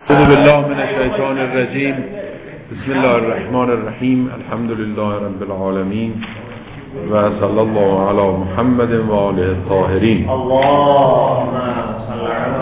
اعوذ بالله من الشیطان الرجیم. بسم الله الرحمن الرحیم. الحمد لله رب العالمین و صلی الله علی محمد و آله الطاهرین. اللهم صل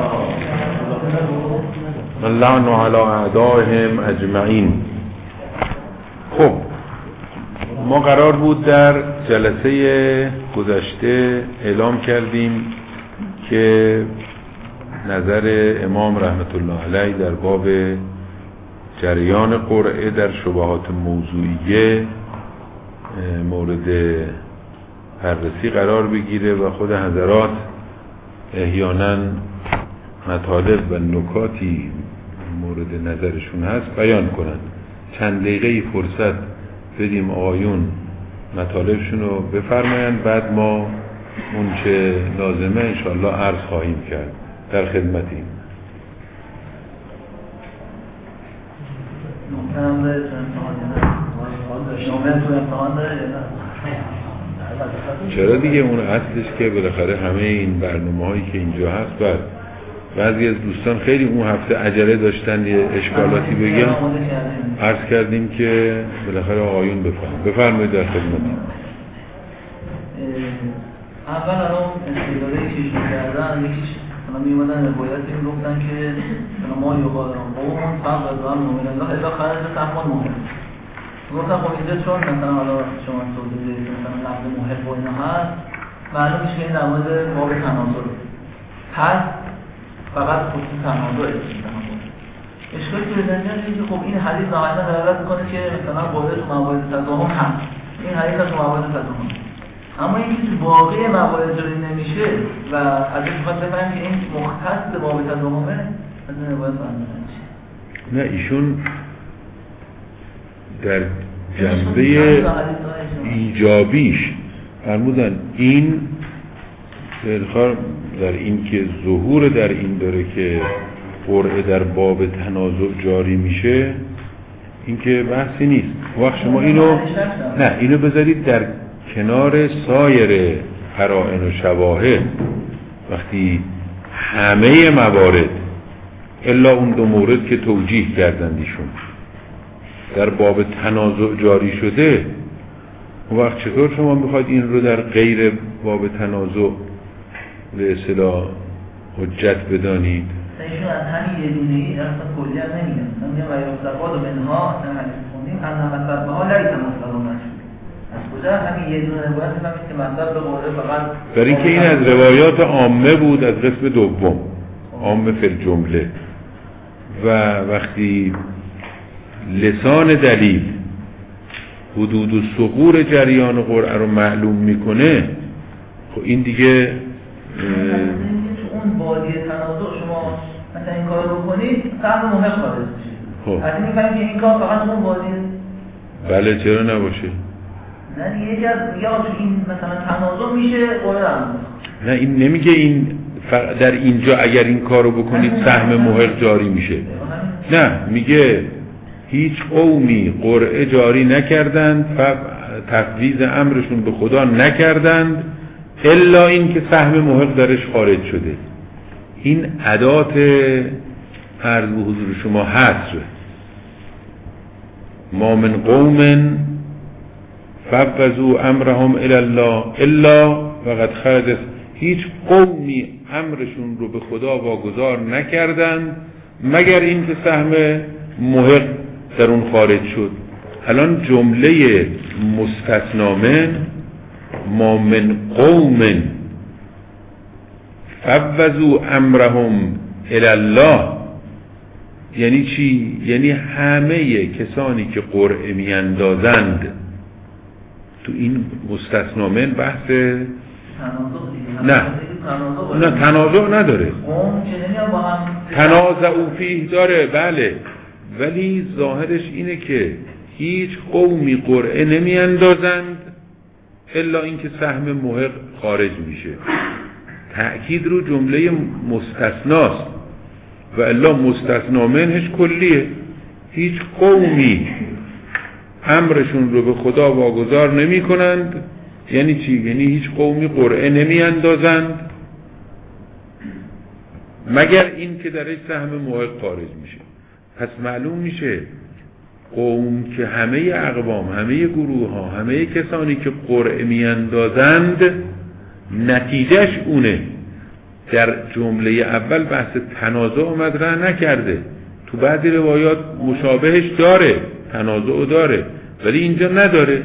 علی لعن علی اعدائهم اجمعین. خب ما قرار بود در جلسه گذشته اعلام کردیم که نظر امام رحمت الله علیه در باب جریان قرعه در شبهات موضوعیه مورد بررسی قرار بگیره و خود حضرات احیانا مطالب و نکاتی مورد نظرشون هست بیان کنند. چند دقیقه فرصت بدیم آقایون مطالبشون رو بفرمایند، بعد ما اون چه لازمه انشاءالله عرض خواهیم کرد. در خدمتیم. چرا دیگه اون اصلش که بالاخره همه این برنامه‌هایی که اینجا هست بعضی از دوستان خیلی اون هفته عجله داشتن یه اشکالاتی بگن، عرض کردیم که بالاخره آقایون بفرمایید در خدمتیم. اول الان استدلالی که ایشون کردن یکیش می اومدن روایت این گفتن که ما یقالون قوم فقط از هم مومن الله الا خرج سهمان مهم. گفتن خب اینجا چون مثلا حالا شما توضیح بدید مثلا لفظ محب و اینا هست، معلوم میشه که این در مورد باب تناظر پس فقط خصوص تناظر اشکالی که بزنید اینه که خب این حدیث نهایتا دلالت میکنه که مثلا قرعه تو موارد تضاهم هست، این حدیث از موارد تضاهم، اما این که واقعی موارد جاری نمیشه و ازش میخواد بفهمیم که این مختص به باب تضامنه، از این روایت فهمیده نمیشه. نه ایشون در جنبه ایجابیش فرمودن این در این که ظهور در این داره که قرعه در باب تنازع جاری میشه، این که بحثی نیست. وقت شما اینو بذارید در کنار سایر قرائن و شواهد. وقتی همه موارد الا اون دو مورد که توجیه کردندیشون در باب تنازع جاری شده، اون وقت چطور شما میخواید این رو در غیر باب تنازع به اصطلاح حجت بدانید؟ ایشون از همین یه دونه ای اصلا کلی هم نمیگن، نمیگن و یوستقاد و منها اصلا حدیث خوندیم هم نمستر به ها لیت مستقام نشد. از کجا همین یه دونه روایت فهمید که مطلب به قرعه فقط برای اینکه این از روایات عامه بود، از قسم دوم عامه فی الجمله، و وقتی لسان دلیل حدود و ثغور جریان قرعه رو معلوم میکنه، خب این دیگه اون بادی تنازع شما مثلا این کار رو کنید سهم محق خارج میشه. از این میفهمید که این کار فقط اون بادی. بله چرا نباشه؟ نه دیگه یکی از میگه تو این مثلا تنازع میشه قرعه هم. نه این نمیگه این در اینجا اگر این کارو بکنید سهم محق جاری میشه. نه میگه هیچ قومی قرعه جاری نکردند و تفویض امرشون به خدا نکردند الا این که سهم محق درش خارج شده. این ادات عرض به حضور شما حصر ما من قوم فوضوا امرهم الی الله الا وقد خرج. هیچ قومی امرشون رو به خدا واگذار نکردند مگر این که سهم محق در اون خارج شد. الان جمله مستثنا من ما من قوم فوضوا امرهم الی الله یعنی چی؟ یعنی همه کسانی که قرعه میاندازند. تو این مستثنا من بحث نه تنازع نداره، تنازعوا فیه داره بله، ولی ظاهرش اینه که هیچ قومی قرعه نمی اندازند الا اینکه سهم محق خارج میشه. تأکید رو جمله مستثناست و الا مستثنا منش کلیه. هیچ قومی امرشون رو به خدا واگذار نمی کنند. یعنی چی؟ یعنی هیچ قومی قرعه نمی اندازند مگر این که درش سهم محق خارج میشه. پس معلوم میشه قوم که همه اقوام، همه گروه ها، همه کسانی که قرعه میاندازند نتیجهش اونه. در جمله اول بحث تنازع مطرح نکرده، تو بعضی روایات مشابهش داره، تنازع داره، ولی اینجا نداره.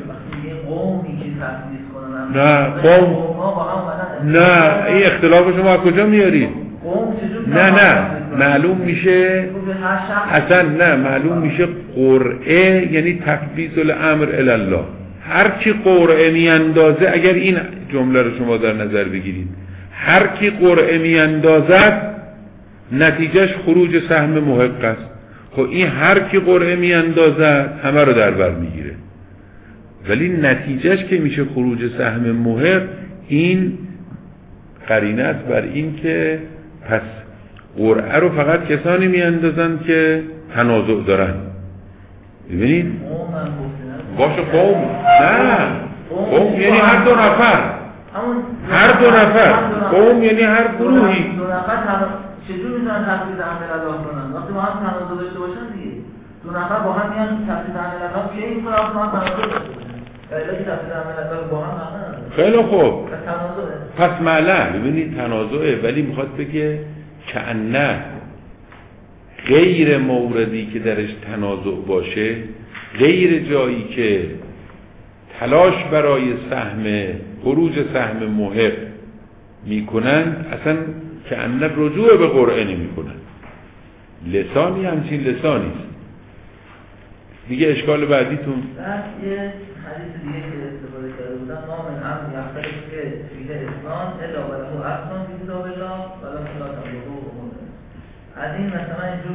نه قوم، نه این اختلاف شما از کجا میارید؟ نه معلوم میشه اصلا، نه معلوم میشه قرعه یعنی تفویض الامر الی الله. هر کی قرعه میاندازه، اگر این جمله رو شما در نظر بگیرید، هر کی قرعه میاندازد نتیجهش خروج سهم محق است. خب این هر کی قرعه میاندازد همه رو در بر میگیره، ولی نتیجهش که میشه خروج سهم محق، این قرینه است بر این که پس قرعه رو فقط کسانی میاندازند که تنازع دارن. ببینید باشه قوم، نه قوم یعنی هر دو نفر، هر دو نفر، قوم یعنی هر گروهی. دو نفر چجور میتونن تفویض امر الله کنن؟ وقتی با هم تنازع داشته باشن دیگه، دو نفر با هم میان تفویض امر الله که این کار با هم تنازع داشته باشن، ولی تفویض امر الله با هم نه. خیلی خوب، پس معلومه. ببینید تنازعه، ولی میخواد بگه کأنه غیر موردی که درش تنازع باشه، غیر جایی که تلاش برای سهم خروج سهم محق میکنند، اصلا کأنه رجوع به قرعه نمیکنند. لسانی همچین لسانی است دیگه. اشکال بعدیتون یه حدیث دیگه که استفاده کرده بودن، ما من هم یختلف که فیه اسنان الا وله اصلا فی کتاب الله ولا لا تبلغه عمره. از این مثلا اینجور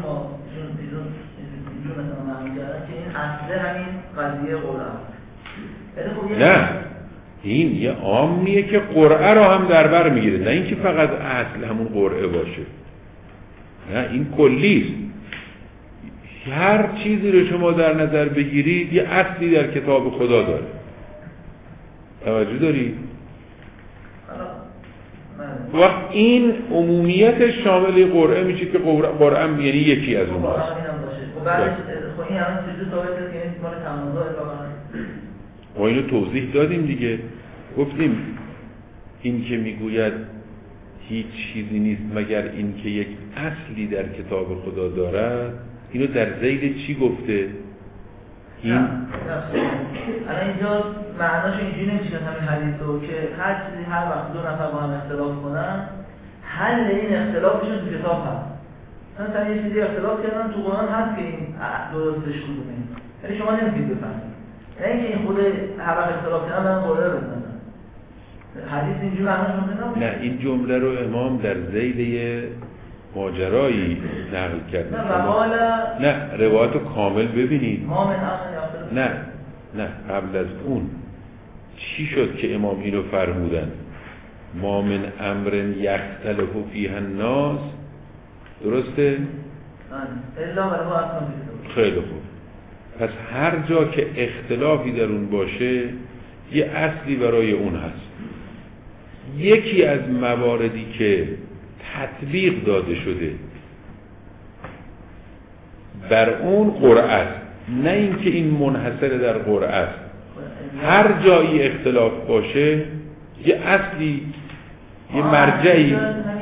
مثلا معنی کردن که این اصله همین قضیه قرعه. نه این یه عامیه که قرعه رو هم در بر میگیره، نه اینکه فقط اصل همون قرعه باشه، نه این کلیست. هر چیزی رو شما در نظر بگیرید یه اصلی در کتاب خدا داره. توجه دارید؟ وقت این عمومیت شامل قرعه میشه که قرعه یعنی یکی از اون هست. ما اینو توضیح دادیم دیگه، گفتیم این که میگوید هیچ چیزی نیست مگر این که یک اصلی در کتاب خدا دارد، اینو در ذیل چی گفته؟ این الان اینجا معناش اینجوری نمیشه همین حدیثو که هر چیزی هر وقت دو نفر با هم اختلاف کنن، حل این اختلافشون تو کتاب هست. مثلا یه چیزی اختلاف کردن تو قرآن هست که این درستش کدومه، یعنی شما نمیتونید بفهمید، یعنی اینکه این خود هر وقت اختلاف کردن برن قرآن بزنن. حدیث اینجوری معناش ممکنه نه. این جمله رو امام در ذیل ماجرایی نقل کرد. نه روایت کامل ببینید. نه قبل از اون چی شد که امام اینو فرمودن؟ ما من امر یختلف فیه الناس، درسته؟ خیلی خوب. پس هر جا که اختلافی در اون باشه یه اصلی برای اون هست. یکی از مواردی که تطبیق داده شده بر اون قرعه است، نه اینکه این منحصر در قرعه است. هر جایی اختلاف باشه یه اصلی، یه مرجعی.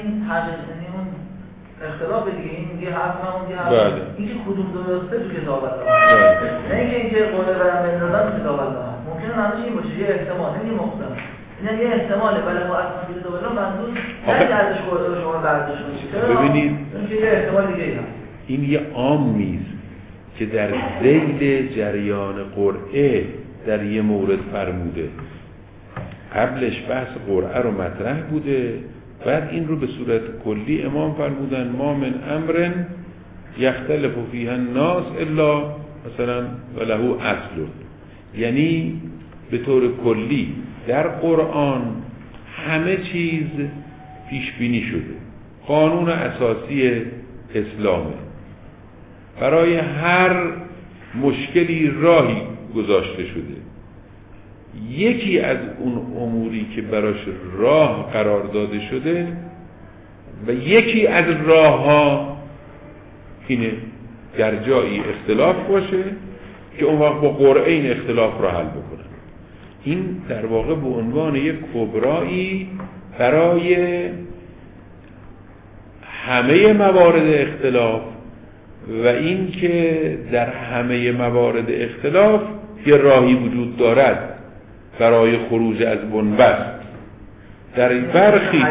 اختلاف دیگه این میگه حرف اون میگه حرف، اینکه کدوم درسته تو کتاب الله، نه اینکه قرعه برام بندازن تو کتاب الله. ممکنه معنیش این باشه یه احتمال، نمیگه محتمل، این یه احتماله، ولی ما اصلا تو کتاب الله منظور نه ارزش قرعه رو شما برداشت کنید. ببینید اینکه یه احتمال دیگه هست. این یه عامی است که در ذیل جریان قرعه در یه مورد فرموده. قبلش بحث قرعه رو مطرح بوده، بعد این رو به صورت کلی امام فرمودن ما من امر یختلف فیه الناس الا مثلا وله اصل، یعنی به طور کلی در قرآن همه چیز پیش بینی شده. قانون اساسی اسلامه، برای هر مشکلی راهی گذاشته شده. یکی از اون اموری که براش راه قرار داده شده و یکی از راه‌ها اینه در جایی اختلاف باشه که اون وقت با قرعه این اختلاف را حل بکنن. این در واقع به عنوان یک کبرایی برای همه موارد اختلاف و این که در همه موارد اختلاف یه راهی وجود دارد برای خروج از بنبست. در برخی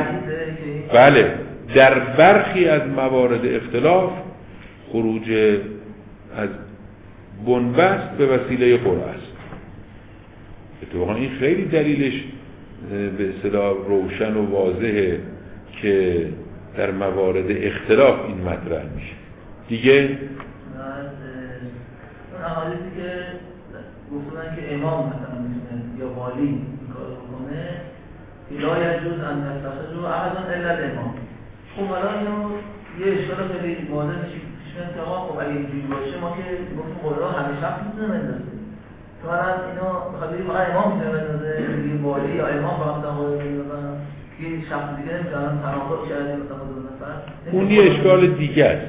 در برخی از موارد اختلاف خروج از بنبست به وسیله قرعه است. اتفاقا این خیلی دلیلش به اصطلاح روشن و واضحه که در موارد اختلاف این مطرح میشه. دیگه اون احادیثی که گفتن که امام مثلا میتونه یا والی این کار بکنه لا یجوز ان یتخذوا احدا الا الامام. خب الان اینو یه اشکال خیلی واضح میشه که خب اگه اینجوری باشه ما که گفتیم قرآن همه شخص میتونه بندازه. تو الان اینو بخواد بگیم فقط امام میتونه بندازه، یه والی یا امام فقط میتونه بندازه، یه شخص دیگه نمیتونه تناقض کرده مثلا خود مثلا. اون یه اشکال دیگه است.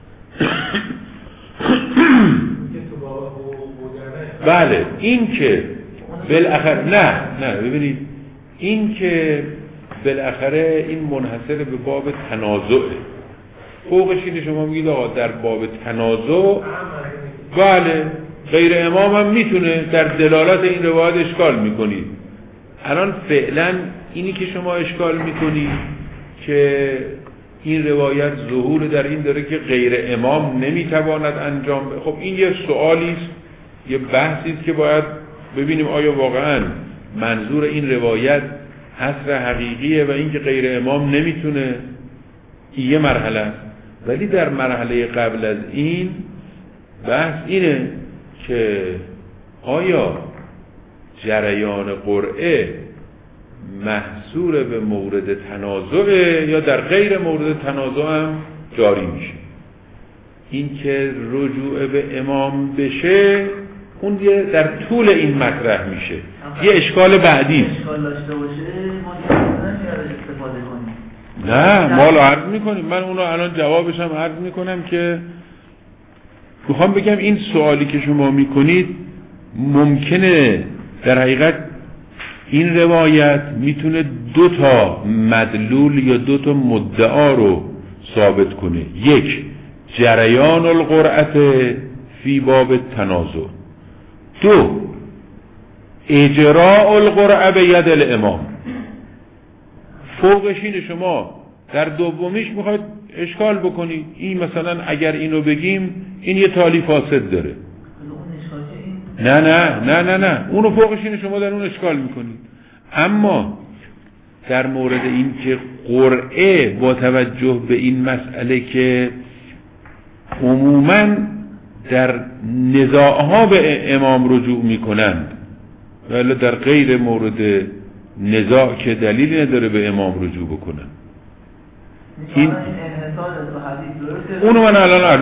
بله این که بالاخره نه ببینید این که بالاخره این منحصر به باب تنازعه. فوقش اینه شما میگید آقا در باب تنازع بله غیر امام هم میتونه، در دلالت این روایت اشکال میکنید. الان فعلا اینی که شما اشکال میکنید که این روایت ظهور در این داره که غیر امام نمیتواند انجام خب این یه سوالی است، یه بحثی است که باید ببینیم آیا واقعا منظور این روایت حصر حقیقیه و این که غیر امام نمیتونه، این یه مرحله است. ولی در مرحله قبل از این بحث اینه که آیا جریان قرعه محصور به مورد تنازعه یا در غیر مورد تنازع هم جاری میشه. این که رجوع به امام بشه اون یه در طول این مطرح میشه، یه اشکال بعدی است. اشکال داشته باشه ما استفاده کنیم. نه ما رو عرض میکنیم، من اونو الان جوابش هم عرض میکنم که میخوام بگم این سوالی که شما میکنید ممکنه در حقیقت این روایت میتونه دو تا مدلول یا دو تا مدعا رو ثابت کنه. یک، جریان القرعه فی باب تنازع. دو، اجراء القرعه به ید الامام. فوقش اینه شما در دومیش میخواید اشکال بکنید. این مثلا اگر اینو بگیم این یه تالی فاسد داره. نه اونو فوقش اینه شما در اون اشکال میکنید. اما در مورد این که قرعه با توجه به این مسئله که عموماً در نزاعها به امام رجوع میکنند ولی در غیر مورد نزاع که دلیلی نداره به امام رجوع بکنن. این اونو من الان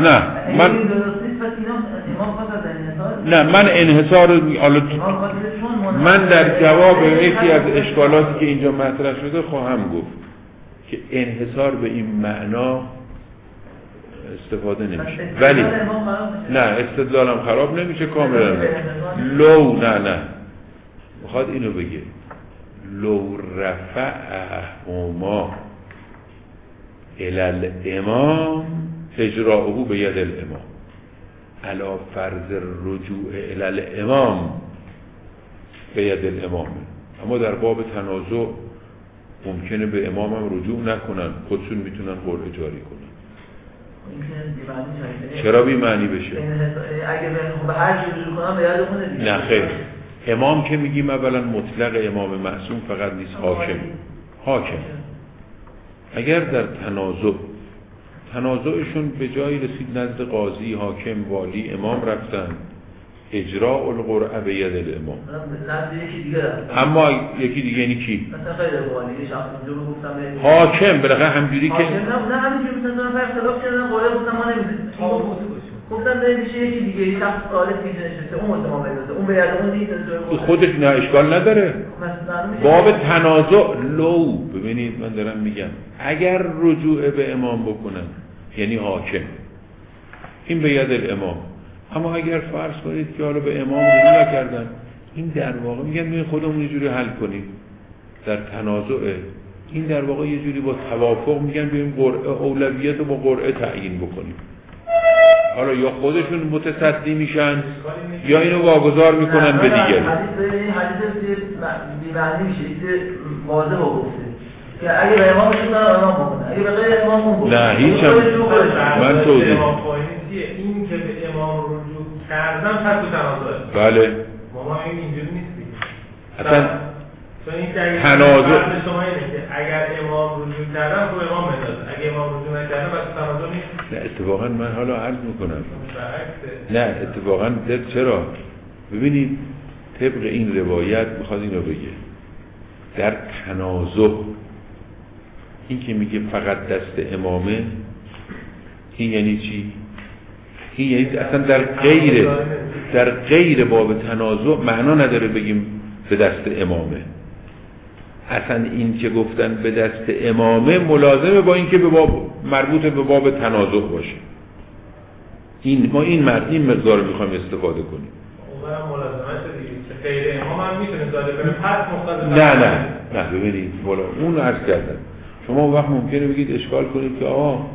من انحصار من در جواب یکی از اشکالاتی که اینجا مطرح شده خواهم گفت که انحصار به این معنا استفاده نمیشه. ولی نه استدلالم خراب نمیشه کاملا. لو نه میخواد اینو بگه لو رفعهما الی الامام اجراؤه به ید الامام علی فرض رجوع الی الامام به ید الامام. اما در باب تنازع ممکنه به امام هم رجوع نکنن، خودشون میتونن قرعه جاری کنن. چرا بی معنی بشه؟ اگه به هر چیزی رجوع کنن به ید خونه دیگه. نه خیر، امام که میگیم اولا مطلق امام معصوم فقط نیست، حاکم. اگر در تنازعشون به جایی رسید نزد قاضی، حاکم، والی، امام رفتن، اجراء القرعه به ید الامام. اما یکی دیگه یعنی کی؟ مثلا غیر والی شخص اونجا رو گفتم حاکم بالاخره همجوری که نه همینجوری مثلا اختلاف کردن قرعه گفتم ما نمیدونیم. گفتم میشه یکی دیگه شخص سالس میشه اون متمام بده اون به ید اون نیست. خودش نه اشکال نداره. مثلا باب تنازع لو، ببینید من دارم میگم اگر رجوع به امام بکنن یعنی حاکم، این به ید الامام. اما اگر فرض کنید که حالا به امام رجوع نکردن، این در واقع میگن خودمون یه جوری حل کنیم در تنازعه. این در واقع یه جوری با توافق میگن بیایم اولویت رو با قرعه تعیین بکنیم. حالا یا خودشون متصدی میشن یا اینو واگذار میکنن به دیگری. حدیث بی‌معنی میشه، چیز واضح گفته که اگه به امامشون امام بکنه، اگه به غیر امام بکنه. نه هیچ من توضیح این که به امام رجوع کردم پس تو تنازعه. بله ما اینجوری نیستیم. اصلا تنازع شما اینه که اگر امام رجوع کردم تو امام بندازه، اگه امام رجوع نکردم پس تنازع نیست. نه اتفاقا من حالا عرض میکنم نه اتفاقا چرا؟ ببینید طبق این روایت میخواد اینو بگه در تنازع این که میگه فقط دست امامه، این یعنی چی؟ این یعنی اصلا در غیر باب تنازع معنا نداره بگیم به دست امامه. اصلا این که گفتن به دست امامه ملازمه با این که به باب مربوط به باب تنازع باشه. ما این مقدار رو میخوایم استفاده کنیم. اونم ملازمت دیگه، غیر امام هم میتونه داده بره پس مقتضی. نه ببینید والا اون عرض کردم. شما وقت ممکنه بگید اشکال کنید که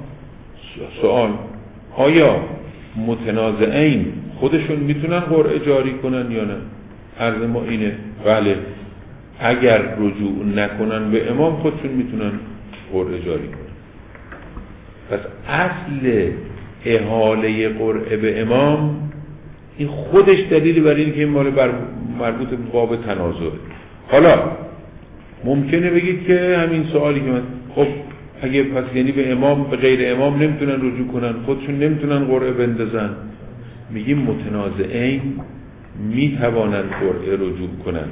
سوال آیا متنازعین خودشون میتونن قرعه جاری کنن یا نه؟ عرض ما اینه بله، اگر رجوع نکنن به امام خودشون میتونن قرعه جاری کنن. پس اصل احاله قرعه به امام این خودش دلیلی برای این که این مربوط به باب تنازعه. حالا ممکنه بگید که همین سوالی که من خب اگه پس یعنی به امام به غیر امام نمیتونن رجوع کنن، خودشون نمیتونن قرعه بندازن. میگیم متنازعین میتوانند قرعه رجوع کنن،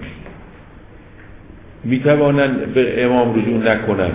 میتوانند به امام رجوع نکنن.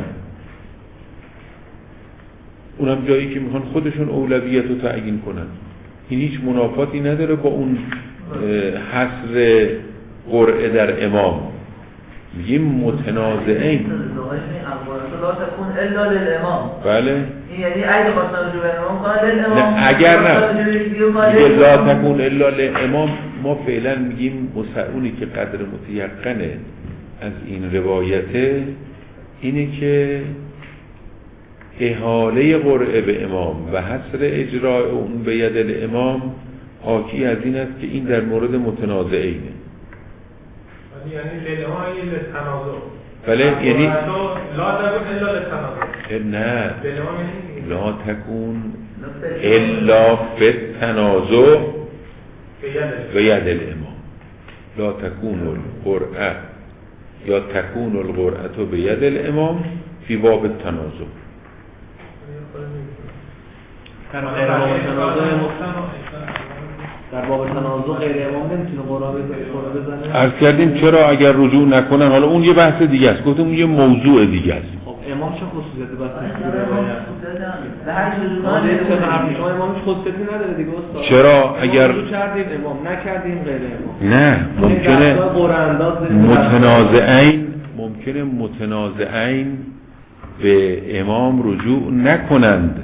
اونم جایی که میخوان خودشون اولویت رو تعیین کنن. این هیچ منافاتی نداره با اون حصر قرعه در امام. میگیم متنازعین لا تكون الا للامام. بله یعنی اگه خواستن رجوع به امام کنن للامام، نه اگر نه لا تكون الا للامام. ما فعلا میگیم اونی که قدر متیقنه از این روایته اینه که احاله قرعه به امام و حصر اجراء اون به ید الامام حاکی از این است که این در مورد متنازعینه. یعنی للامام یعنی للتنازع. بله یعنی لا تكون الا للتنازع. نه لا تكون الا فی التنازع به ید الامام. لا تكون القرعه یا تكون القرعه به ید الامام فی باب التنازع. در باب تنازع غیر امام نمیتونه قرعه بزنه. عرض کردیم چرا اگر رجوع نکنن. حالا اون یه بحث دیگه است، گفتم اون یه موضوع دیگه است. خب امام چه خصوصیتی داره؟ امام خصوصیتی نداره دیگه استاد. چرا اگر کردیم امام نکردیم غیر امام؟ نه ممکنه متنازعین به امام رجوع نکنند.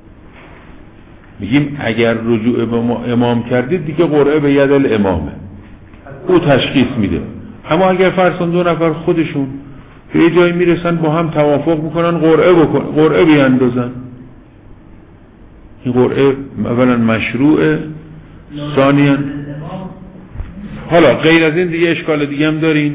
میگیم اگر رجوع به امام کردید دیگه قرعه به ید الامامه، او تشخیص میده. اما اگر فرض کن دو نفر خودشون به یه جایی میرسن با هم توافق میکنن قرعه بیاندازن، این قرعه اولا مشروعه، ثانیاً حالا غیر از این دیگه اشکال دیگه هم دارین.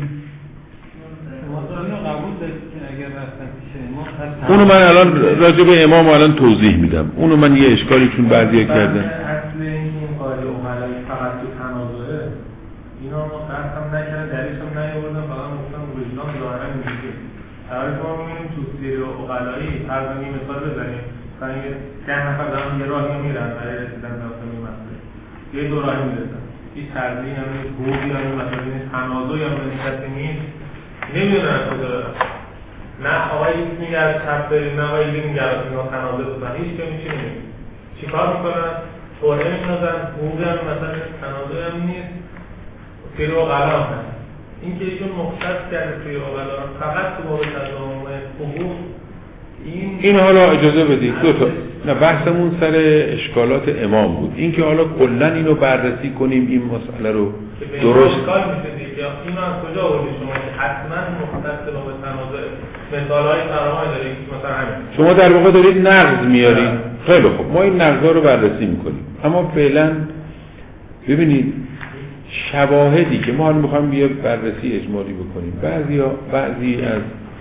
اونو من الان راجع به امام الان توضیح میدم. اونو من یه اشکالی چون بعضی‌ها کردن. اصل این قاعده اوملای فقط تو تنازعه اینا ما قرض هم نکردن، دلیلش هم نیاوردن، فقط گفتن وجدان ظاهرا میگه. اول ما می‌بینیم تو سیر اوغلایی فرض کنیم مثال بزنیم، مثلا 10 نفر دارن یه راهی میرن برای رسیدن به اون مسئله. یه دو راهی میرسن. هیچ ترجیحی هم نیست، حقوقی هم نیست، مثلا تنازعی هم نیست. نمیدونن کجا نه آقایی میگه از چپ بریم، نه آقایی میگه از اینا تنازع بودن، هیچ که میشه نمید چی کار میکنن؟ طوره میشنازن، حقوقی هم مثلا تنازع هم نیست، سیر و غلام هست. اینکه ایشون مختص کرده توی اقلا فقط تو باب تضامن حقوق این حالا اجازه بدید دو تا نه بحثمون سر اشکالات امام بود، اینکه حالا کلا اینو بررسی کنیم این مسئله رو درست اشکال میشه دیگه. اینو از کجا آوردید شما که حتما مختص به تنازع مثال‌های فراوانی داره که مثلا همین شما در واقع دارید نقض میارید؟ خیلی خوب ما این نقضا رو بررسی میکنیم، اما فعلا ببینید شواهدی که ما میخوایم بیا بررسی اجمالی بکنیم، بعضی از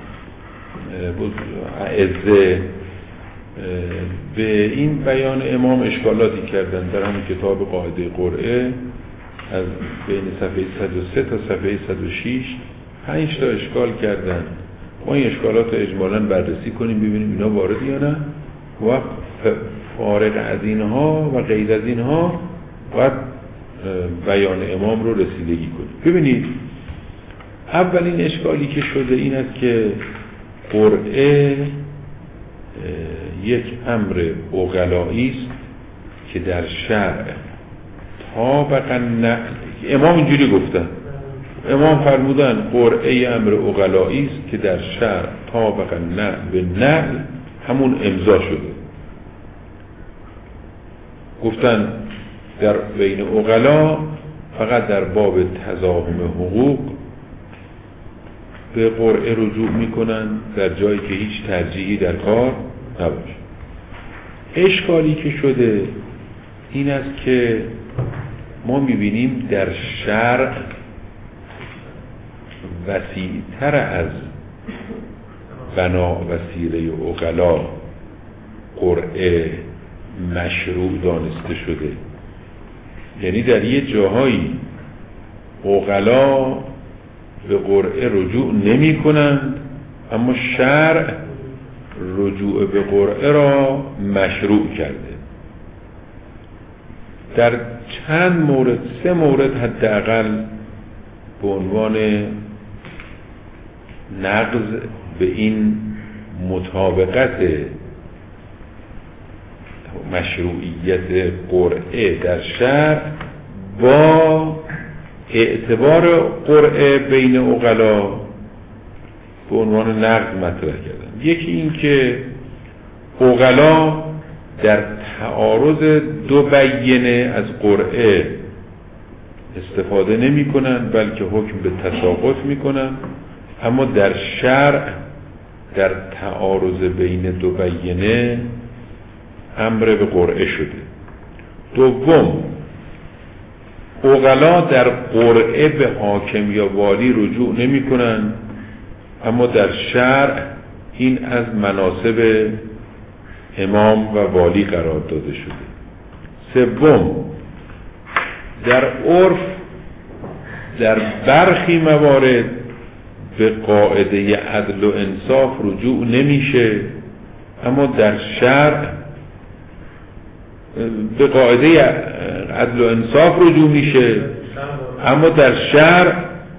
اعزه به این بیان امام اشکالاتی کردن در همین کتاب قاعده قرعه از بین صفحه 103 تا صفحه 106 5 تا اشکال کردن. ما این اشکالات رو اجمالاً بررسی کنیم ببینیم اینا وارد یا نه و فارغ از اینها و غیر از اینها باید بیان امام رو رسیدگی کنیم. ببینید اولین اشکالی که شده این است که قرعه یک امر عقلایی است که در شرع طابقاً امام اینجوری گفتن، امام فرمودن قرعه امر عقلایی است که در شرع طابقاً به نقل همون امضا شده. گفتن در بین عقلا فقط در باب تضاهم حقوق به قرعه رجوع میکنن در جایی که هیچ ترجیحی در کار نباشه. اشکالی که شده این است که ما میبینیم در شرع وسیع‌تر از بنا وسیله عقلا قرعه مشروع دانسته شده. یعنی در یه جاهایی عقلا به قرعه رجوع نمی کنند اما شرع رجوع به قرعه را مشروع کرده. در چند مورد 3 مورد حداقل به عنوان نقض به این مطابقت مشروعیت قرعه در شرع با اعتبار قرعه بین عقلا به عنوان نقض مطرح کردن. یکی این که عقلا در تعارض دو بیینه از قرعه استفاده نمی کنن بلکه حکم به تساقط می کنن، اما در شرع در تعارض بین دو بیینه امر به قرعه شده. دوم عقلا در قرعه به حاکم یا والی رجوع نمی کنن اما در شرع این از مناصب امام و والی قرار داده شده. سوم در عرف در برخی موارد به قاعده عدل و انصاف رجوع نمیشه اما در شرع به قاعده عدل و انصاف رجوع میشه اما در شرع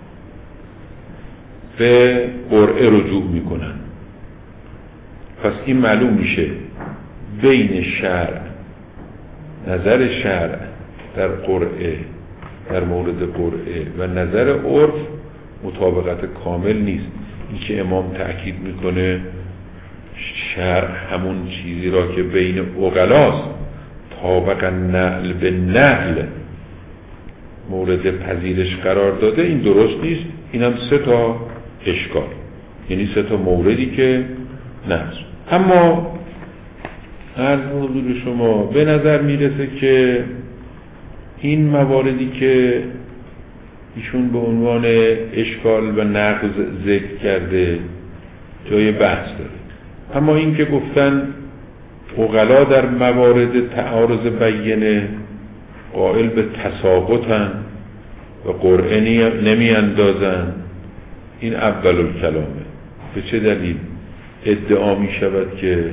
به قرعه رجوع میکنن. پس این معلوم میشه بین شرع نظر شرع در قرعه در مورد قرعه و نظر عرف مطابقت کامل نیست. این که امام تأکید میکنه شرع همون چیزی را که بین عقلاست طابقاً نعل به نعل مورد پذیرش قرار داده، این درست نیست. اینم 3 تا اشکال، یعنی 3 تا موردی که نقض. اما عرض حضور شما به نظر میرسه که این مواردی که ایشون به عنوان اشکال و نقض ذکر کرده جای بحث داره. اما این که گفتن عقلا در موارد تعارض بیینه قائل به تساقطن و قرعه نمی اندازن، این اول الکلامه. به چه دلیل ادعا می شود که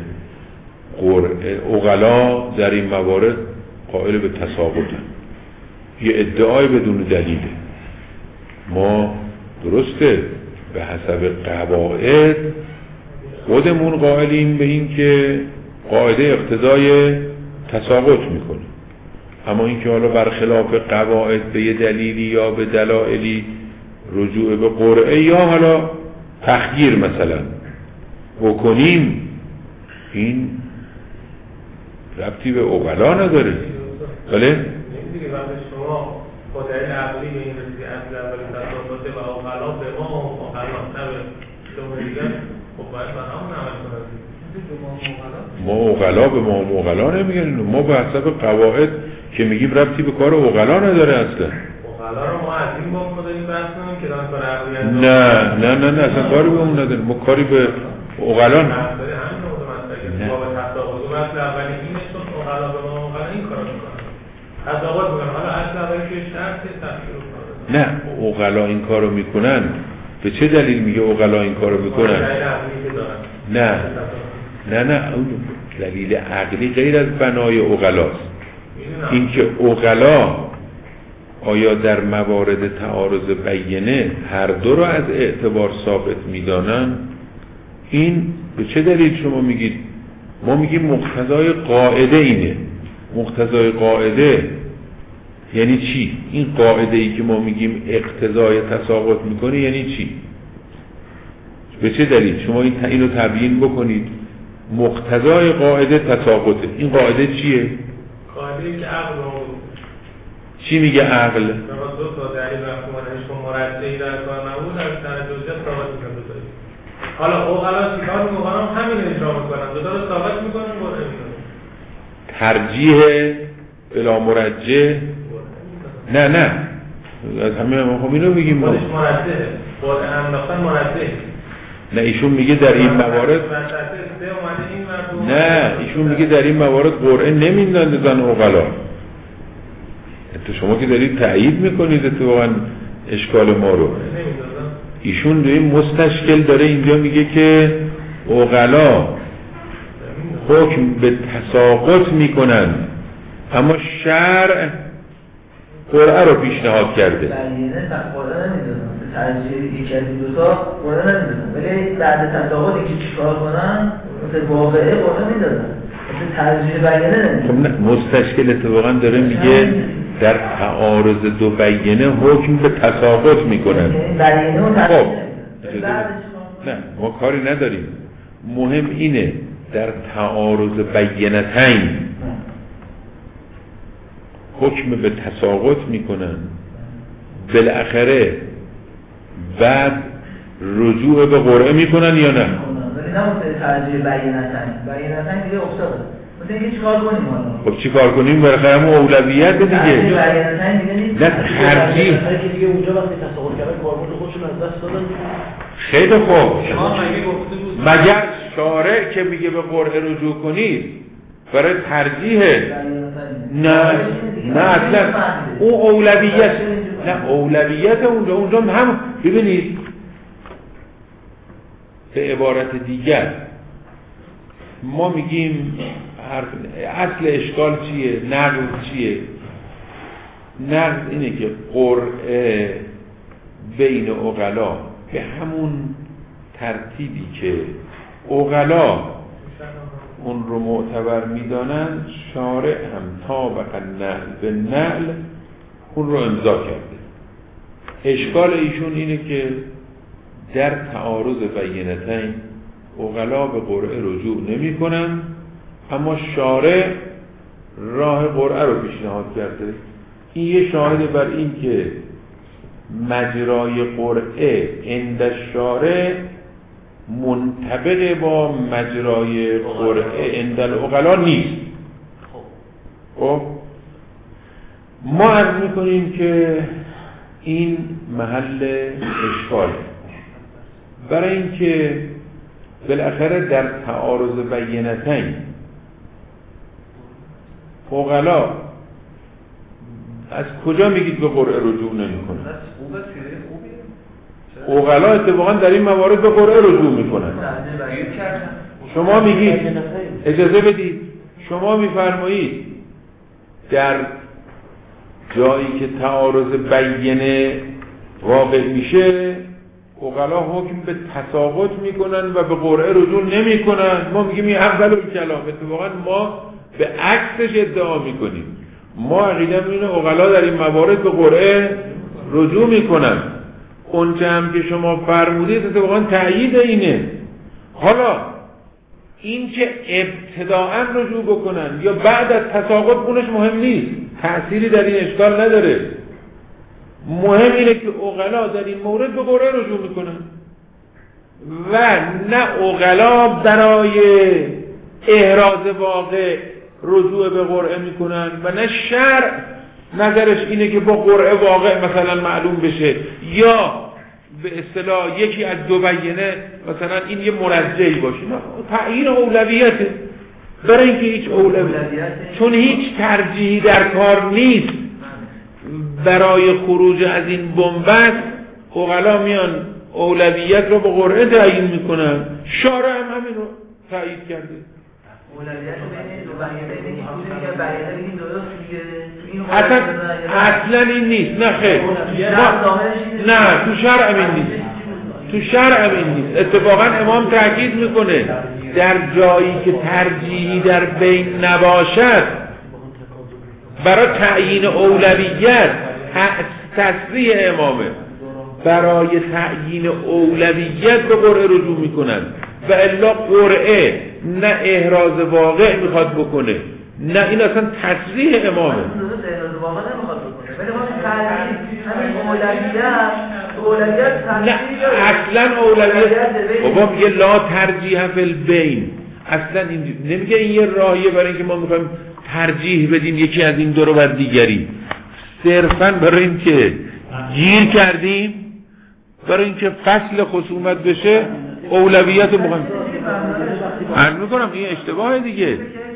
عقلا در این موارد قائل به تساقطن؟ یه ادعای بدون دلیله. ما درسته به حسب قواعد خودمون قائلیم به این که قاعده اقتضای تساقط میکنه، اما این که حالا برخلاف قواعد به یه دلیلی یا به دلایلی رجوع به قرعه یا حالا تخییر مثلا بکنیم، این ربطی به عقلا نداره. بله؟ دیگه وقتی شما با دلیل عقلی به این رسیدی اصل اولی تصادفاته و عقلا به ما و عقلا نه به شما دیگر، خب باید به همون عمل کنید. ما عقلا به ما عقلا نمیگن، ما به حسب قواعد که میگیم ربطی به کار عقلا نداره اصلا. عقلا رو ما از این باب خودمون بحث کنیم که دارن کار عقلی انجام نه اصلا کاری به اون نداره، ما کاری به عقلا نه. باب تصاقض اصل اولی اینش تو عقلا به ما عقلا این کارو میکنن. تصاقض میکنن، حالا اصل اولی که شرط تفسیر رو نه عقلا این کارو میکنن. به چه دلیل میگه عقلا این کارو میکنن؟ نه اون دلیل عقلی غیر از بنای عقلاست. این که عقلا آیا در موارد تعارض بینه هر دو رو از اعتبار ثابت میدانن؟ این به چه دلیل شما میگید؟ ما میگیم مقتضای قاعده اینه. مقتضای قاعده یعنی چی؟ این قاعده ای که ما میگیم اقتضای تساقط میکنه یعنی چی؟ به چه دلیل؟ شما اینو تبیین بکنید. مقتضای قاعده تساقطه. این قاعده چیه؟ قاعده که عقل رو چی میگه عقل؟ دو تا دلیل وقتی ما مرجعی در کار نبود از جزئیات ثابت میکنه. حالا عقلا چیکار میکنن؟ همین رو اجرا میکنن، دو تا رو ثابت میکنن، قرعه میکنن. ترجیح بلا مرجح؟ نه از همه ما خب اینو میگیم. خودش مرجحه، قرعه انداختن مرجحه. نه ایشون میگه در این موارد نه ایشون میگه در این موارد قرعه نمیندازن عقلا. تو شما که دارید تایید میکنید اتفاقا اشکال ما رو. ایشون دوی مستشکل داره اینجا میگه که عقلا حکم به تساقط میکنن اما شرع قرعه رو پیشنهاد کرده. بینه قرعه نمیدازن، ترجیح یکی از دو تا قرعه نمیدازن، ولی بعد تساقط که چیکار کنن مثل واقعه قرعه میدازن، مثل ترجیح بینه نمیدازن. خب مستشکل اتفاقا داره میگه در تعارض دو بینه حکم به تساقط میکنن. خب نه ما کاری نداریم، مهم اینه در تعارض بینتین حکم به تساقط میکنن، بالاخره بعد رجوع به قرعه میکنن یا نه؟ ولی نه مثل ترجیح بینتین دیگه افتاده. مثل اینکه چیکار کنیم حالا؟ خب چیکار کنیم؟ بالاخره همون اولویت دیگه. نه ترجیح دیگه اونجا وقتی تساقط کردن کاربرد خودشون از دست دادن. خیلی خوب. مگر شارع که میگه به قرعه رجوع کنید برای ترجیحه؟ نه اصلا اون اولویت، نه اولویت اونجا هم ببینید. به عبارت دیگر ما میگیم اصل اشکال چیه؟ نقض چیه؟ نقض اینه که قرعه بین عقلا به همون ترتیبی که عقلا اون رو معتبر میدانن، شارع هم طابق النعل به نعل اون رو امضا کرده. اشکال ایشون اینه که در تعارض بینتین عقلا به قرعه رجوع نمی کنن، اما شارع راه قرعه رو پیشنهاد کرده. این یه شاهد بر این که مجرای قرعه عند الشارع منطبق با مجرای قرعه عند العقلا نیست. خب ما عرض میکنیم که این محل اشکاله، برای اینکه بالاخره در تعارض بینتین عقلا از کجا میگید به قرعه رجوع نمیکنه؟ عقلا اتفاقا در این موارد به قرعه رجوع میکنن. شما میگید، اجازه بدید، شما میفرمایید در جایی که تعارض بینه واقع میشه عقلا حکم به تساقط میکنن و به قرعه رجوع نمیکنن. ما میگیم این اول کلام، اتفاقا ما به عکسش ادعا میکنیم. ما عقیده‌مون اینه عقلا در این موارد به قرعه رجوع میکنن. اون هم که شما فرمودید اتفاقا تأیید اینه. حالا این که ابتداءً رجوع بکنن یا بعد از تساقط اونش مهم نیست، تأثیری در این اشکال نداره. مهم اینه که عقلا در این مورد به قرعه رجوع میکنن و نه عقلا برای احراز واقع رجوع به قرعه میکنن و نه شرع نظرش اینه که با قرعه واقع مثلا معلوم بشه یا به اصطلاح یکی از دو بیینه مثلا این یه مرجعی باشه. تعیین اولویته برای اینکه هیچ چون هیچ ترجیحی در کار نیست برای خروج از این بنبست، عقلا میان اولویت رو به قرعه تعیین میکنن. شارع هم همین رو تایید کرده. اولویت بین دو بیینه اصلا این نیست. نه خیر، نه تو شرع این نیست. تو شرع این نیست. اتفاقا امام تاکید میکنه در جایی که ترجیحی در بین نباشد برای تعیین اولویت تصریح امامه، برای تعیین اولویت به قرعه رجوع میکنن و الا قرعه نه احراز واقع میخواد بکنه نه این اصلا تصریح امامه. نه اصلا اولویت بابا میگه لا ترجیح فی البین، اصلا این نمیگه این یه راهیه برای اینکه ما میخوایم ترجیح بدیم یکی از این دو رو بر دیگری، صرفا برای اینکه گیر کردیم، برای اینکه فصل خصومت بشه اولویت مهم. عرض میکنم این اشتباه دیگه.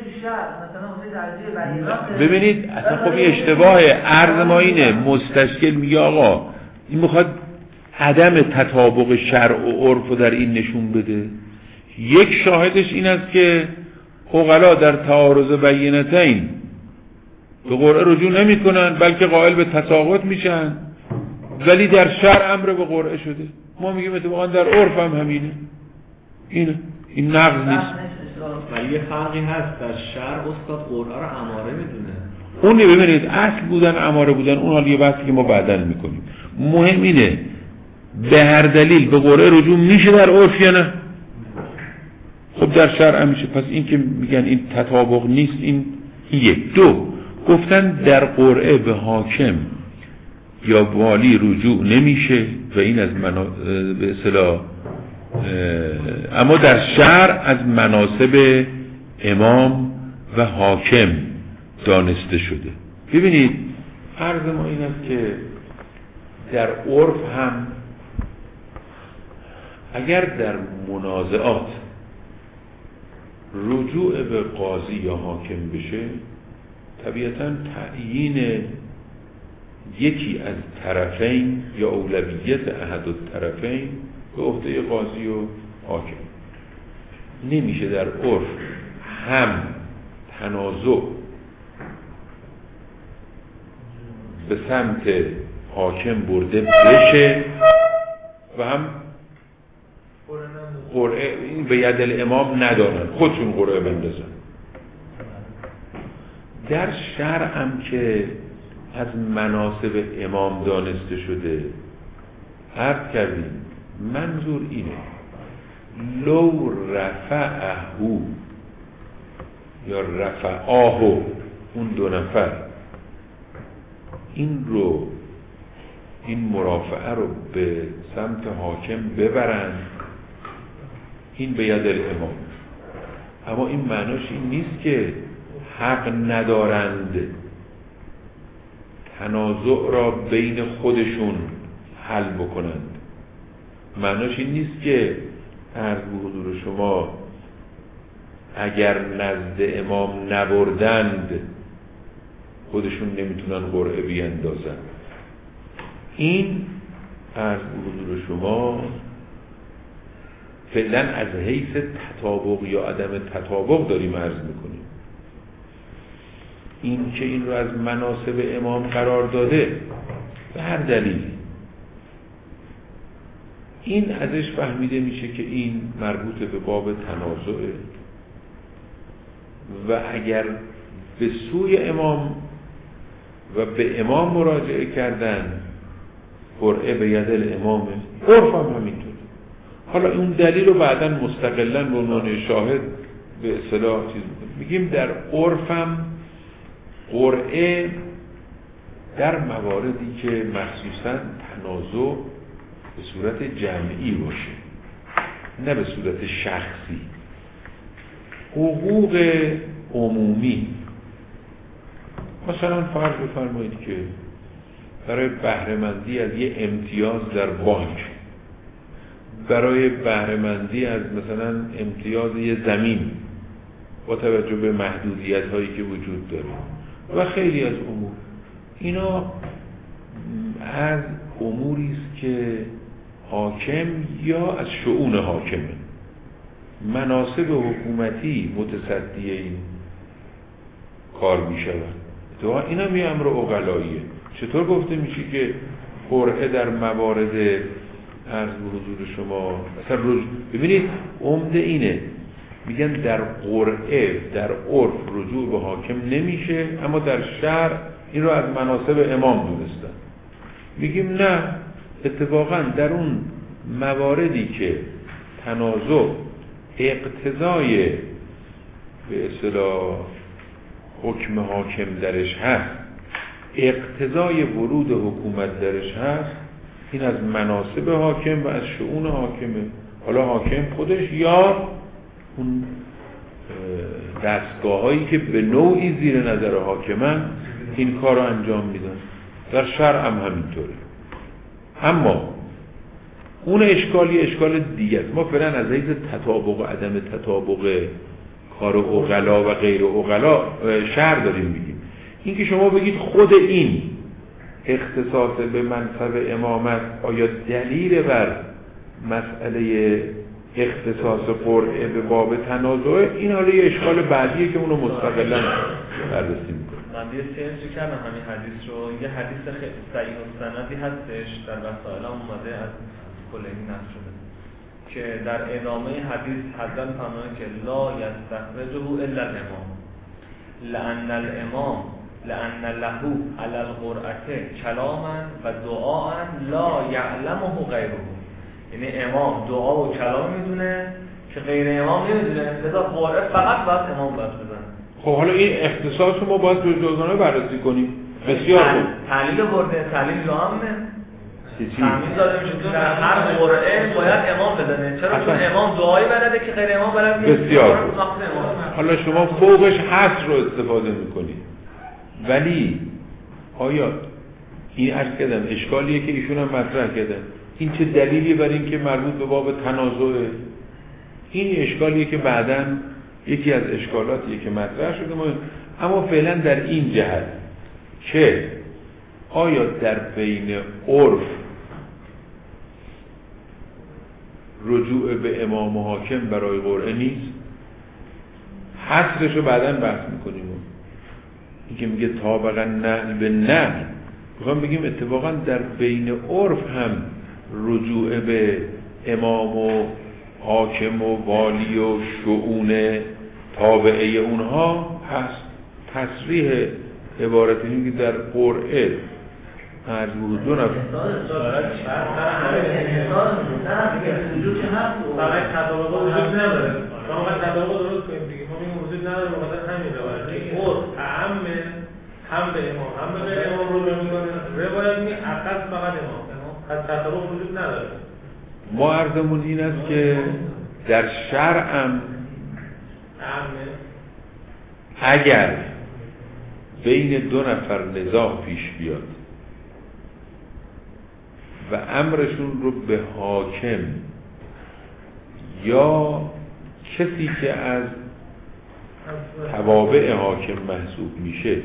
ببینید اصلا خب این اشتباه. عرض ما اینه مستشکل میگه آقا این میخواد عدم تطابق شرع و عرف رو در این نشون بده. یک شاهدش این است که عقلا در تعارض بینتین به قرعه رجوع نمی کنن بلکه قائل به تساقط میشن، ولی در شرع امر به قرعه شده. ما میگیم اتفاقا در عرف هم همینه. این نقض نیست. ولی یه فرقی هست، در شرع استاد قرعه رو اماره میدونه. اون ببینید اصل بودن اماره بودن اون حالا یه بحثی که ما بعداً میکنیم. مهم اینه به هر دلیل به قرعه رجوع میشه در عرف یا نه. خب در شرع میشه. پس این که میگن این تطابق نیست این یک. دو گفتن در قرعه به حاکم یا والی رجوع نمیشه و این از به اصطلاح اما در شرع از مناسب امام و حاکم دانسته شده. ببینید عرض ما این است که در عرف هم اگر در منازعات رجوع به قاضی یا حاکم بشه، طبیعتاً تعیین یکی از طرفین یا اولویت احد الطرفین به عهده قاضی و حاکم. نمیشه در عرف هم تنازع به سمت حاکم برده بشه و هم قرعه این به ید الامام ندارن، خودشون قرعه بندازن. در شرع هم که از مناسب امام دانسته شده، عرض کردیم منظور اینه لو رفعه یا رفعاه اون دو نفر این مرافعه رو به سمت حاکم ببرن، این به ید الامام. اما این معناش این نیست که حق ندارند تنازع را بین خودشون حل بکنند. معناش این نیست که عرض به حضور شما اگر نزد امام نبردند خودشون نمیتونن قرعه بیندازن. این عرض به حضور شما فعلا از حیث تطابق یا عدم تطابق داریم عرض میکنیم. این که این رو از مناسب امام قرار داده به هر دلیل این ازش فهمیده میشه که این مربوط به باب تنازعه و اگر به سوی امام و به امام مراجعه کردن قرعه به ید الامامه، عرف هم همینطور. حالا اون دلیل رو بعداً مستقلاً به عنوان شاهد به اصطلاح چیز میگیم. در عرفم قرعه در مواردی که مخصوصاً تنازع به صورت جمعی باشه، نه به صورت شخصی، حقوق عمومی. مثلا فرض بفرمایید که برای بهره‌مندی از یه امتیاز در بانک، برای بهره‌مندی از مثلا امتیاز یه زمین با توجه به محدودیت‌هایی که وجود داره و خیلی از امور، اینا از اموری است که حاکم یا از شؤون حاکمه، مناصب حکومتی متصدی این کار می‌شود. این هم یه امر عقلاییه. چطور گفته میشه که قرعه در موارد عرض به حضور شما مثلا ببینید عمده اینه، میگن در قرعه در عرف رجوع به حاکم نمیشه، اما در شرع این رو از مناصب امام دونستن. میگیم نه، اتفاقا در اون مواردی که تنازع اقتضای به اصطلاح حکم حاکم درش هست، اقتضای ورود حکومت درش هست، این از مناصب حاکم و از شؤون حاکمه. حالا حاکم خودش یا اون دستگاه هایی که به نوعی زیر نظر حاکمن این کار رو انجام میدن. در شرع هم همینطوره. اما اون اشکال دیگه است. ما فعلا از حیث تطابق و عدم تطابق کار عقلا و غیر عقلا شرع داریم میگیم. این که شما بگید خود این اختصاص به منصب امامت آیا دلیل بر مسئله اختصاص قرعه به باب تنازع، این حالا یه اشکال بعدیه که اونو مستقلا بررسی میکنه. من یه سرچ کردم همین حدیث رو. یه حدیث خیلی صحیح السندی هستش، در وسائل هم اومده، از کلینی نقل شده که در ادامه حدیث حضرت فرمودن که لا یستخرجه الا الامام لأن له على القرعة کلاما و دعاء لا یعلمه غیره. یعنی امام دعا و کلام میدونه که غیر امام نمیدونه، لذا قرعه فقط باید امام باید بزنه. خب حالا این اختصاص رو ما باید جزئیانه بررسی کنیم. بسیار خوب. تعلیل برده، تعلیل رو همه تعمیل داده میشه که هر قرعه باید امام بزنه. چرا؟ چون امام دعایی بلده که غیر امام بلد نیست. بسیار خوب. حالا شما فوقش حصر رو استفاده میکنید، ولی آیا این عرض کردم اشکالیه که ایشون هم مطرح کردن، این چه دلیلی بر این که مربوط به باب تنازعه؟ این اشکالیه که بعداً یکی از اشکالاتیه که مطرح شده. اما فعلا در این جهت که آیا در بین عرف رجوع به امام و حاکم برای قرعه نیست، حصرشو بعداً بحث میکنیم. این که میگه طابقاً نقل به نقل، میخوام بگیم اتفاقاً در بین عرف هم رجوع به امام و حاکم و والی و شؤون تابعه اونها هست. تصریح عبارت این که در قرعه از دو نفر وجود نداره. شما باید تطابق درست کنیم دیگه. ما میگیم وجود نداره بخاطر همین روایت هم به امام هم به غیر امام رو میکنه. روایت می اقص فقط امام. از تطابق وجود نداره. ما عرضمون این است که در شرع هم اگر بین دو نفر نزاع پیش بیاد و امرشون رو به حاکم یا کسی که از توابع حاکم محسوب میشه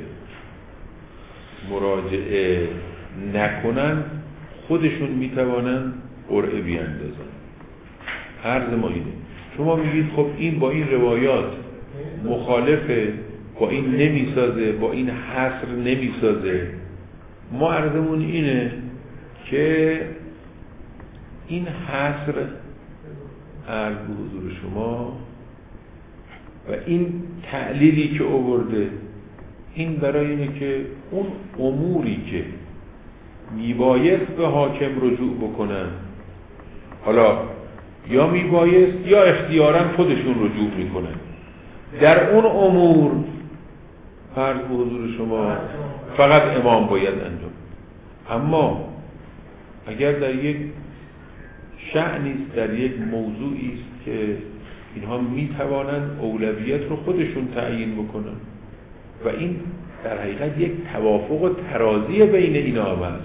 مراجعه نکنن، خودشون میتوانن قرعه بیاندازن. عرض ما اینه. شما میگید خب این با این روایات مخالفه، با این نمیسازه، با این حصر نمیسازه. ما عرضمون اینه که این حصر عرض به حضور شما و این تعلیلی که آورده، این برای اینه که اون اموری که میبایست به حاکم رجوع بکنن، حالا یا میبایست یا اختیاراً خودشون رجوع میکنن. در اون امور فرض به حضور شما فقط امام باید انجام. اما اگر در یک شأنی است، در یک موضوعی است که اینها میتوانند اولویت رو خودشون تعیین بکنن و این در حقیقت یک توافق و ترازی بین اینا هم هست.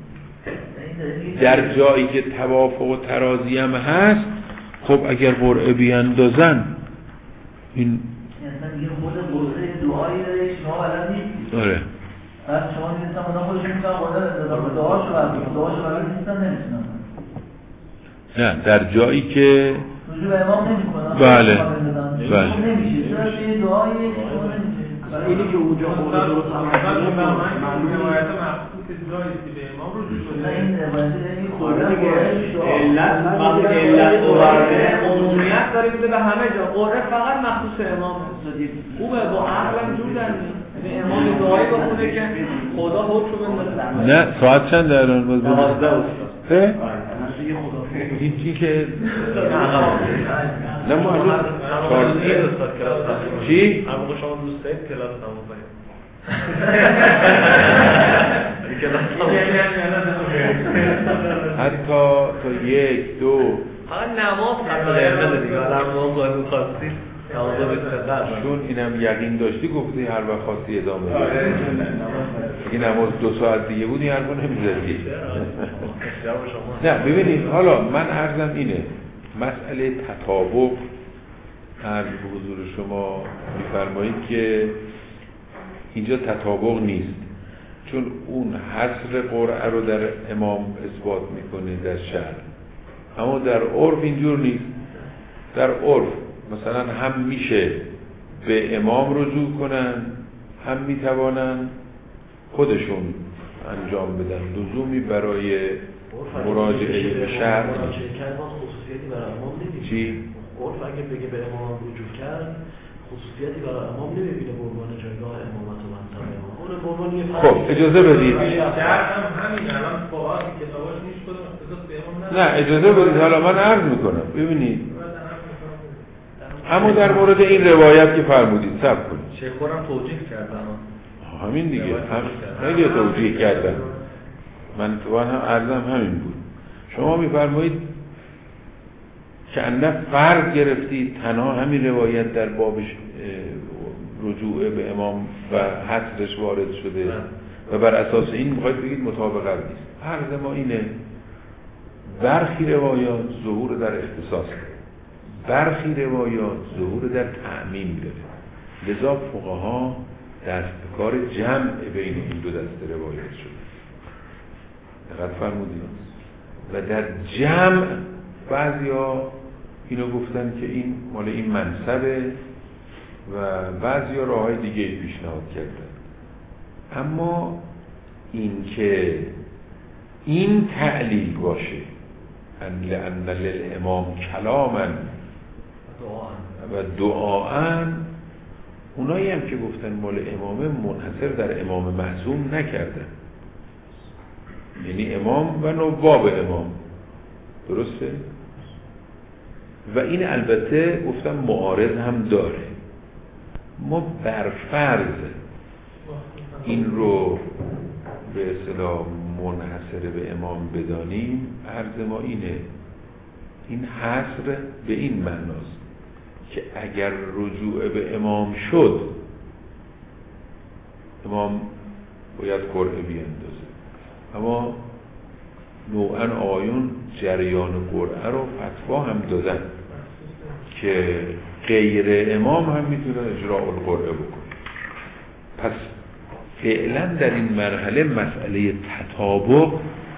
در جایی که توافق و ترازی هم هست، خب اگر قرعه بیاندازن این اصلا دیگه خود قرعه دعایی داره شما بلد نیست. آره. پس شما نیستن اونا خودشون میتونن قرعه دعاشو بلد نیستن نمیتونن. نه در جایی که رجوع به امام نمیکنن. بله. نمیشه. چرا دعایی شما نمیشه. اینی که اونجا خورده درست هم هستن معلوم روایت مخصوص جایستی به امام رجوع شده. این روایت این خورده علت قرعه عمومیت داره میده به همه جا. قرعه فقط مخصوص امام است. خوبه با عقلم جور در میاد. امام دعایی بخونه که خدا حکم بنده. نه ساعت چند در الان باز 12 اه؟ این که نه ما الان 14 چی؟ اما شما دوست دارید کلاس تموم کنید. حتی تا 1 2 فقط نماز قبل دیگه در موقع خاصی چون اینم یقین داشتی گفتی هر وقت خواستی ادامه بده. اگه نماز 2 ساعت دیگه بود این حرفو نمی‌زدی. نه ببینید حالا من عرضم اینه، مسئله تطابق عرض به حضور شما می‌فرمایید که اینجا تطابق نیست، چون اون حصر قرعه رو در امام اثبات میکنه در شرع، اما در عرف اینجور نیست. در عرف مثلا هم میشه به امام رجوع کنن، هم میتوانن خودشون انجام بدن، لزومی برای مراجعه به شرع نیست. خصوصیتی برای امام نمیشه. چی؟ عرف اگه بگه به امام رجوع کرد خصوصیتی برای امام نمیبینه به عنوان جایگاه امامت و منصب امام. اون به عنوان یه خب اجازه بدید. همین الان فقها کتاباش نیست کدوم اختصاص به امام نه اجازه بدید، حالا من عرض میکنم. ببینید اما در مورد این روایت که فرمودید صبر کنید. شیخ خودم توجیه کردن. همین دیگه، خیلی توجیه کردن. من تو هم عرضم همین بود. شما میفرمایید که انه فرض گرفتید تنها همین روایت در باب رجوع به امام و حصرش وارد شده و بر اساس این میخواید بگید مطابقت نیست. عرض ما اینه برخی روایات ظهور در اختصاص، برخی روایات ظهور در تعمیم داره، لذا فقها دست به کار جمع بین این دو دسته روایات شده. دقت فرمودید. و در جمع بعضیا اینو گفتن که این مال این منصبه و بعضیا راههای دیگه پیشنهاد کردن. اما این که این تعلیل باشه لأن للامام کلاما و دعاء، اونایی هم که گفتن مال امامه منحصر در امام معصوم نکردن، یعنی امام و نواب امام، درسته؟ و این البته گفتم معارض هم داره. ما بر فرض این رو به اصطلاح منحصر به امام بدانیم، عرض ما اینه، این حصر به این معناست که اگر رجوع به امام شد امام باید قرعه بیاندازه. اما نوعا آیون جریان قرعه رو فتوا هم دادن که غیر امام هم میتونه اجراء القرعه بکنه. پس فعلا در این مرحله مسئله تطابق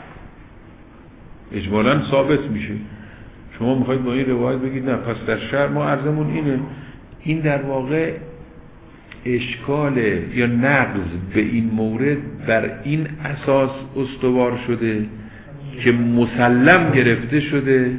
اجمالاً ثابت میشه. شما میخواید با این روایت بگید نه پس در شرع ما عرضمون اینه، این در واقع اشکال یا نقض به این مورد بر این اساس استوار شده که مسلم گرفته شده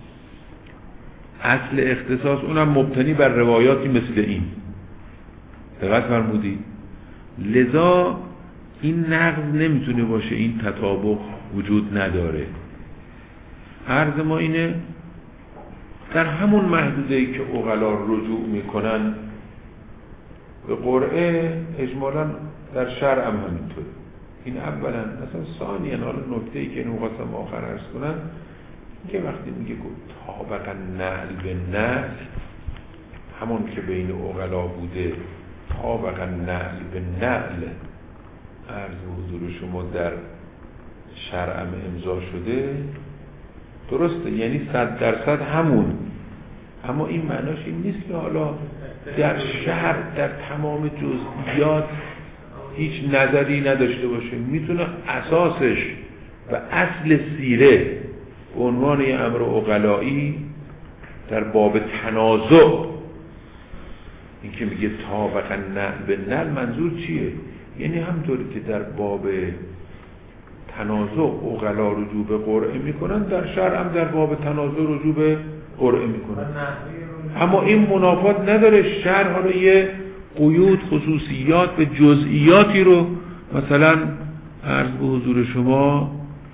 اصل اختصاص، اونم مبتنی بر روایاتی مثل این. دقت فرمودید. لذا این نقض نمیتونه باشه، این تطابق وجود نداره. عرض ما اینه در همون محدوده‌ای که عقلا رجوع میکنن به قرعه، اجمالاً در شرع هم همینطوره. این اولا. مثلا ثانیاً، حالا نکته‌ای که اینو خواستم آخر عرض کنم، که وقتی میگه طابق النعل به نعل، همون که بین عقلا بوده طابق النعل به نعل عرض حضور شما در شرعم امضا شده، درسته، یعنی 100% همون. اما این معناش این نیست که حالا در شرع در تمام جزئیات هیچ نظری نداشته باشه. میتونه اساسش و اصل سیره به عنوان یه امر عقلایی در باب تنازع، این که میگه طابق النعل به نعل، منظور چیه؟ یعنی همطوری که در باب تنازع عقلا رجوع به قرعه میکنن، در شرع هم در باب تنازع رجوع به قرعه میکنن. اما این منافات نداره. شرع حالا یه قیود، خصوصیات و جزئیاتی رو مثلا عرض به حضور شما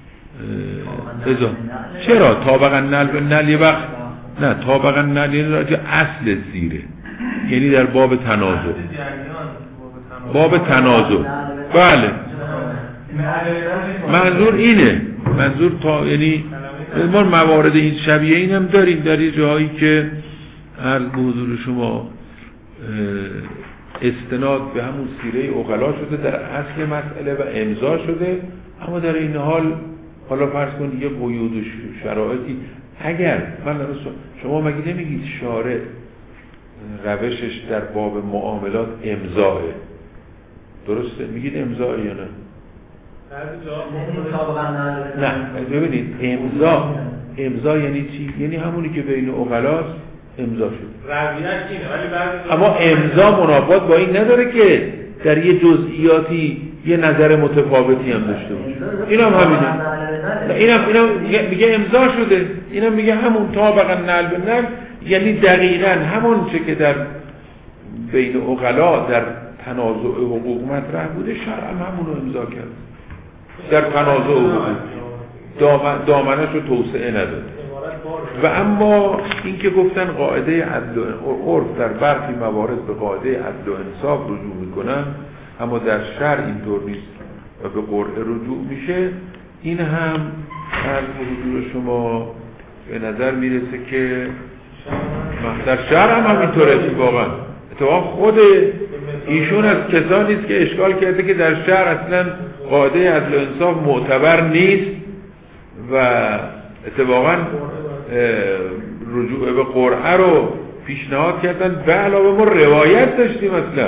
چرا طابق النعل به نعل یه وقت نه، طابق النعل یعنی راجع اصل سیره، یعنی در باب تنازع، باب تنازع. بله، منظور اینه، منظور یعنی ما موارد این شبیه این هم داریم در یه جاهایی که عرض به حضور شما استناد به همون سیره عقلا شده در اصل مسئله و امضا شده، اما در این حال حالا فرض کنید یه قیود و شرایطی. اگر من شما مگه نمیگید شارع روشش در باب معاملات امضاه، درسته؟ میگید امضاه یا نه؟ نه، ببینید امضا یعنی چی؟ یعنی همونی که بین عقلاست امضا شد. رویش اینه، ولی بعضی اما امضا منافات با این نداره که در یه جزئیاتی یه نظر متفاوتی هم داشته باشه. اینم همینه. اینم میگه امضا شده، اینم میگه همون طابق النعل به نعل، یعنی دقیقاً همون چه که در بین عقلا در تنازع حقوق مطرح بوده، شرع هم همون رو امضا کرد در تنازع حقوق، دامنش رو توسعه نداد. و اما این که گفتن قاعده عدل و عرف در برخی موارد به قاعده عدل و انصاف رجوع میکنن، اما در شرع اینطور نیست و به قرعه رجوع میشه، این هم از حضور شما به نظر میرسه که در شرع هم همینطوره. اتفاقا خود ایشون از کسانی است که اشکال کرده که در شرع اصلا قاعده عدل و انصاف معتبر نیست و اتفاقا رجوع به قرعه رو پیشنهاد کردن. به علاوه ما روایت داشتیم اصلا،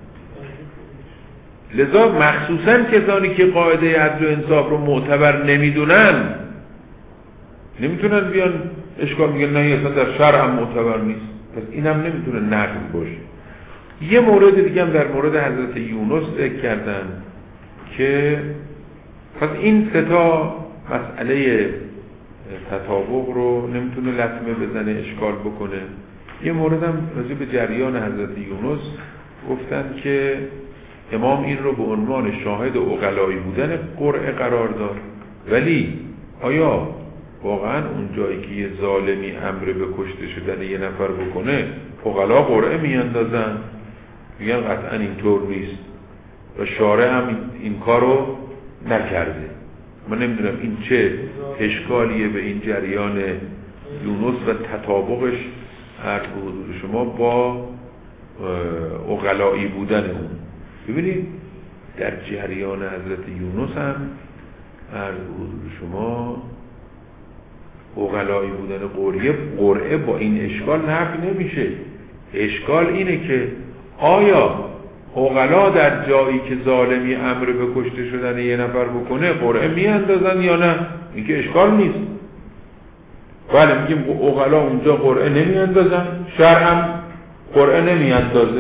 لذا مخصوصا کسانی که قاعده عدل و انصاف رو معتبر نمیدونن نمیتونن بیان اشکال میگن نه اصلا در شرع هم معتبر نیست، پس این هم نمیتونه نقض باشه. یه مورد دیگه هم در مورد حضرت یونس ذکر کردن که پس این سه تا مسئله تطابق رو نمیتونه لطمه بزنه، اشکال بکنه. یه مورد هم راجع به جریان حضرت یونس گفتن که امام این رو به عنوان شاهد عقلایی بودن قرعه قرار داد، ولی آیا واقعا اون جایی که یه ظالمی امر به کشته شدن یه نفر بکنه عقلا قرعه میاندازن؟ میگن قطعا اینطور نیست و شارع هم این کارو نکرده. من نمیدونم این چه اشکالیه به این جریان یونس و تطابقش عرض به حضور شما با عقلایی بودن اون. ببینید در جریان حضرت یونس هم عرض به حضور شما عقلایی بودن قرعه با این اشکال نفی نمیشه. اشکال اینه که آیا عقلا در جایی که ظالمی امر به کشته شدن یه نفر بکنه قرعه میاندازن یا نه؟ این که اشکال نیست. بله میگیم عقلا اونجا قرعه نمیاندازن، شرع هم قرعه نمیاندازه.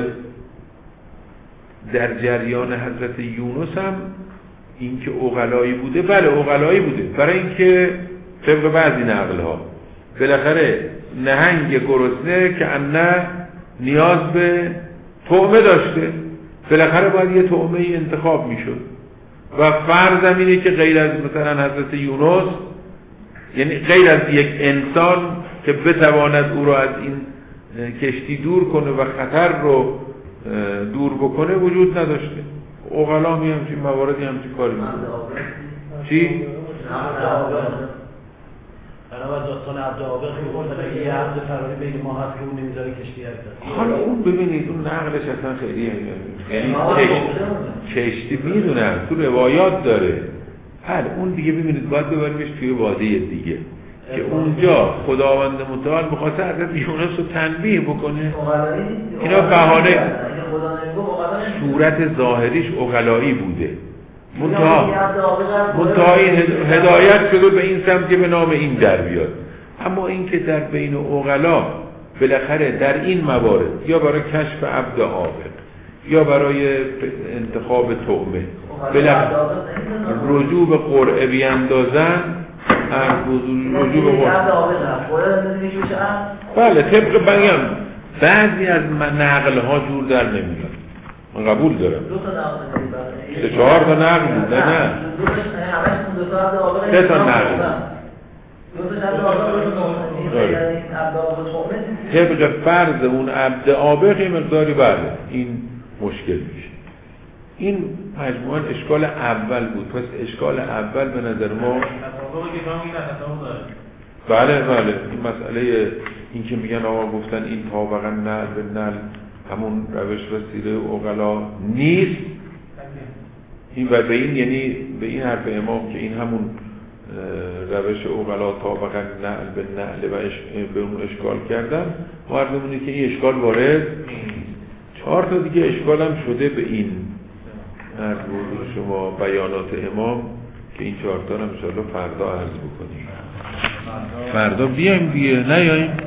در جریان حضرت یونس هم این که عقلایی بوده، بله عقلایی بوده، برای اینکه طبق بعضی نقل‌ها بالاخره نهنگ گرسنه که انه نیاز به طعمه داشته، بالاخره باید یه طعمه انتخاب میشد. و فرضم اینه که غیر از مثلا حضرت یونس، یعنی غیر از یک انسان که بتواند او را از این کشتی دور کنه و خطر رو دور بکنه وجود نداشته. عقلا می همچین مواردی همچین کاری میکنه. چی؟ برای داستان عبد عابق که یه عبد فراری بگه ما هست که اون نمیذاره کشتی حرکت. حالا اون ببینید اون نقلش اصلا خیلی یعنی کشتی میدونم تو روایات داره. حالا اون دیگه ببینید باید ببریمش توی واده دیگه که اونجا خداوند متعال می‌خواسته حضرت یونس رو تنبیه بکنه. اینا بهانه صورت ظاهریش عقلایی بوده. منتها این هدایت شده به این سمت که به نام این در بیاد. اما این که در بین عقلا بالاخره در این موارد یا برای کشف عبد عابق یا برای انتخاب طعمه بالاخره رجوع به قرعه بیاندازن، رجوع به بله طبق بگم بعضی از نقل ها جور در نمیاد. من قبول دارم 4 تا نقل بود. نه 3 تا نقل طبق فرض اون عبد عابق مقداری بله این مشکل میشه. این مجموعاً اشکال اول بود. پس اشکال اول به نظر ما بله این مسئله این که میگن آقا گفتن این طابقاً نعل به نعل همون روش و سیره عقلا نیست. این و به این یعنی به این حرف امام که این همون روش عقلا طابقاً نعل به نعل و به اون اشکال کردن، ما عرضمونه که این اشکال وارد نیست. 4 تا دیگه اشکال هم شده به این عرض بود شما بیانات امام که این 4 تا هم انشاءالله فردا عرض بکنیم. فردا بیایم دیگه نیاییم